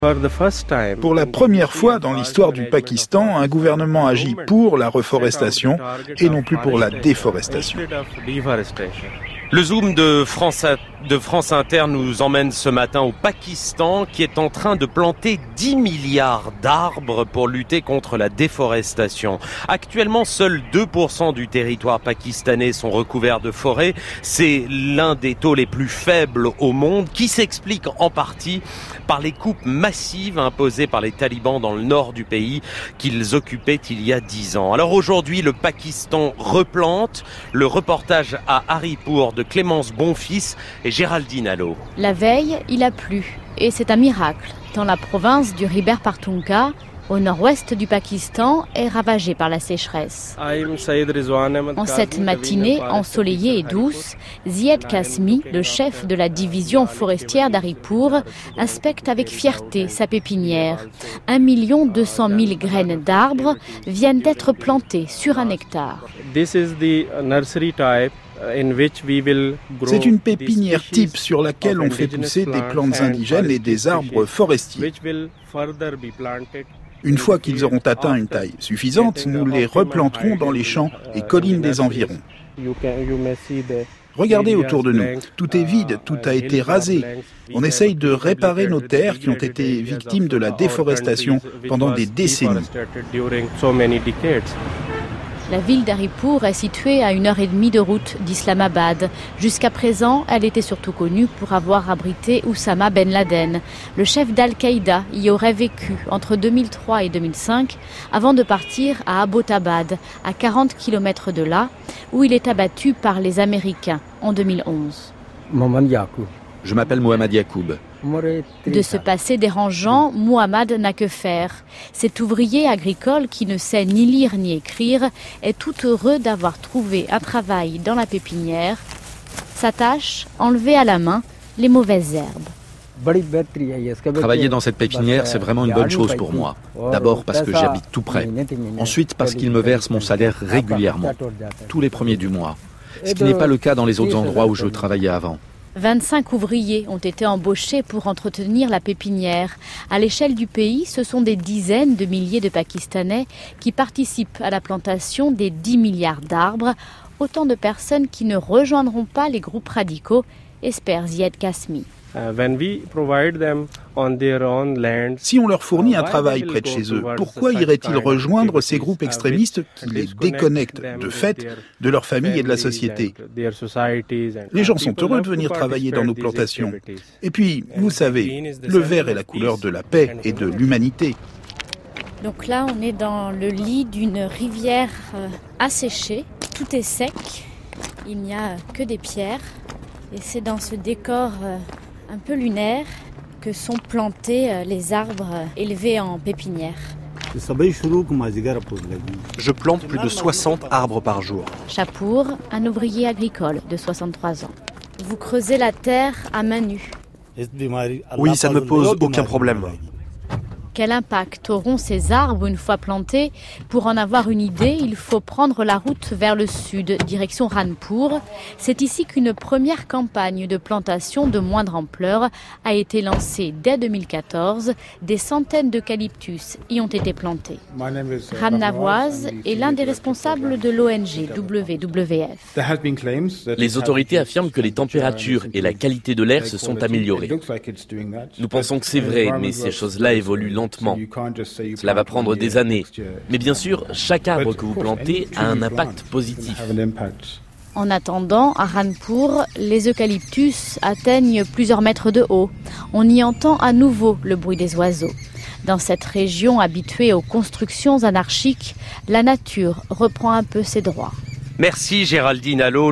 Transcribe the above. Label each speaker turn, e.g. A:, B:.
A: Pour la première fois dans l'histoire du Pakistan, un gouvernement agit pour la reforestation et non plus pour la déforestation.
B: Le Zoom de France Inter nous emmène ce matin au Pakistan qui est en train de planter 10 milliards d'arbres pour lutter contre la déforestation. Actuellement, seuls 2% du territoire pakistanais sont recouverts de forêts. C'est l'un des taux les plus faibles au monde qui s'explique en partie par les coupes massives imposées par les talibans dans le nord du pays qu'ils occupaient il y a 10 ans. Alors aujourd'hui, le Pakistan replante. Le reportage à Haripur de Clémence Bonfils et Géraldine Allo.
C: La veille, il a plu. Et c'est un miracle. Dans la province du Khyber Pakhtunkhwa, au nord-ouest du Pakistan, est ravagée par la sécheresse. En cette matinée ensoleillée et douce, Zied Kasmi, le chef de la division forestière d'Haripur, inspecte avec fierté sa pépinière. 1 200 000 graines d'arbres viennent d'être plantées sur un hectare.
A: C'est une pépinière type sur laquelle on fait pousser des plantes indigènes et des arbres forestiers. Une fois qu'ils auront atteint une taille suffisante, nous les replanterons dans les champs et collines des environs. Regardez autour de nous, tout est vide, tout a été rasé. On essaye de réparer nos terres qui ont été victimes de la déforestation pendant des décennies.
C: La ville d'Haripur est située à 1h30 de route d'Islamabad. Jusqu'à présent, elle était surtout connue pour avoir abrité Oussama Ben Laden. Le chef d'Al-Qaïda y aurait vécu entre 2003 et 2005 avant de partir à Abbottabad, à 40 km de là, où il est abattu par les Américains en 2011.
D: Je m'appelle Mohamed Yacoub.
C: De ce passé dérangeant, Mohamed n'a que faire. Cet ouvrier agricole qui ne sait ni lire ni écrire est tout heureux d'avoir trouvé un travail dans la pépinière. Sa tâche, enlever à la main les mauvaises herbes.
D: Travailler dans cette pépinière, c'est vraiment une bonne chose pour moi. D'abord parce que j'habite tout près. Ensuite parce qu'ils me versent mon salaire régulièrement, tous les premiers du mois. Ce qui n'est pas le cas dans les autres endroits où je travaillais avant.
C: 25 ouvriers ont été embauchés pour entretenir la pépinière. À l'échelle du pays, ce sont des dizaines de milliers de Pakistanais qui participent à la plantation des 10 milliards d'arbres. Autant de personnes qui ne rejoindront pas les groupes radicaux, espère Zied Kasmi.
A: Si on leur fournit un travail près de chez eux, pourquoi iraient-ils rejoindre ces groupes extrémistes qui les déconnectent de fait de leur famille et de la société? Les gens sont heureux de venir travailler dans nos plantations. Et puis, vous savez, le vert est la couleur de la paix et de l'humanité.
C: Donc là, on est dans le lit d'une rivière asséchée. Tout est sec, il n'y a que des pierres. Et c'est dans ce décor un peu lunaire que sont plantés les arbres élevés en pépinière.
E: Je plante plus de 60 arbres par jour.
C: Chapour, un ouvrier agricole de 63 ans. Vous creusez la terre à main nue.
E: Oui, ça ne me pose aucun problème.
C: Quel impact auront ces arbres une fois plantés? Pour en avoir une idée, il faut prendre la route vers le sud, direction Ranpur. C'est ici qu'une première campagne de plantation de moindre ampleur a été lancée dès 2014. Des centaines d'eucalyptus y ont été plantés. Ram Nawaz est l'un des responsables de l'ONG WWF.
F: Les autorités affirment que les températures et la qualité de l'air se sont améliorées. Nous pensons que c'est vrai, mais ces choses-là évoluent lentement. Cela va prendre des années. Mais bien sûr, chaque arbre que vous plantez a un impact positif.
C: En attendant, à Ranpur, les eucalyptus atteignent plusieurs mètres de haut. On y entend à nouveau le bruit des oiseaux. Dans cette région habituée aux constructions anarchiques, la nature reprend un peu ses droits.
B: Merci Géraldine Allo.